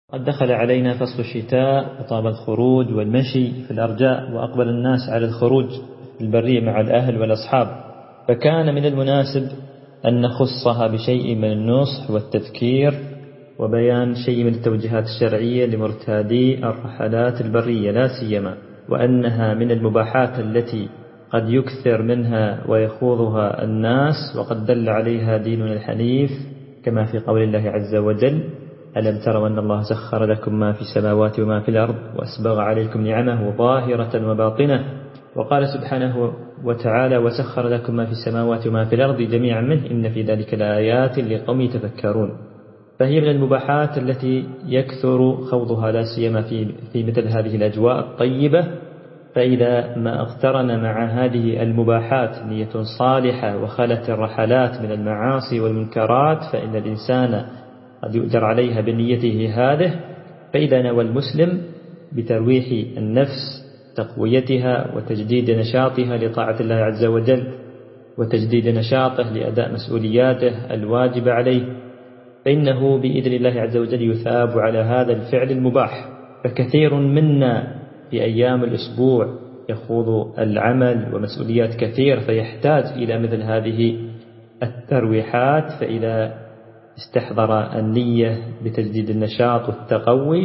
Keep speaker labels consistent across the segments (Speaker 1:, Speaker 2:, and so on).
Speaker 1: قد دخل علينا فصل الشتاء وطاب الخروج والمشي في الأرجاء، وأقبل الناس على الخروج في البرية مع الأهل والأصحاب، فكان من المناسب أن نخصها بشيء من النصح والتذكير وبيان شيء من التوجيهات الشرعية لمرتادي الرحلات البرية لا سيما، وأنها من المباحات التي قد يكثر منها ويخوضها الناس، وقد دل عليها ديننا الحنيف كما في قول الله عز وجل: ألم تروا أن الله سخر لكم ما في السماوات وما في الأرض وأسبغ عليكم نعمه ظاهرة وباطنة. وقال سبحانه وتعالى: وسخر لكم ما في السماوات وما في الأرض جميعا منه إن في ذلك لآيات لقوم يتفكرون. فهي من المباحات التي يكثر خوضها لا سيما في مثل هذه الأجواء الطيبة. فإذا ما اقترن مع هذه المباحات نية صالحة وخلت الرحلات من المعاصي والمنكرات، فإن الإنسان قد يؤجر عليها بنيته هذه. فإذا نوى المسلم بترويح النفس تقويتها وتجديد نشاطها لطاعة الله عز وجل، وتجديد نشاطه لأداء مسؤولياته الواجبة عليه، فإنه بإذن الله عز وجل يثاب على هذا الفعل المباح. فكثير منا في أيام الأسبوع يخوض العمل ومسؤوليات كثير، فيحتاج إلى مثل هذه الترويحات. فإذا استحضر النية بتجديد النشاط والتقوي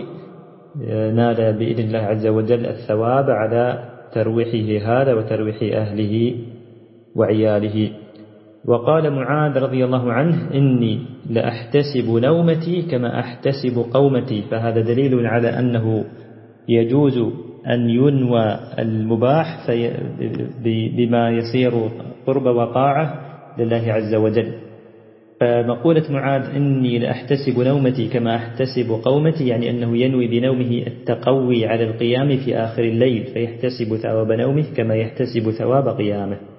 Speaker 1: نال بإذن الله عز وجل الثواب على ترويحه هذا وترويح أهله وعياله. وقال معاذ رضي الله عنه: إني لأحتسب نومتي كما أحتسب قومتي. فهذا دليل على أنه يجوز أن ينوى المباح بما يصير قرب وطاعة لله عز وجل. فمقولة معاذ إني لأحتسب نومتي كما أحتسب قومتي، يعني أنه ينوي بنومه التقوي على القيام في آخر الليل، فيحتسب ثواب نومه كما يحتسب ثواب قيامه.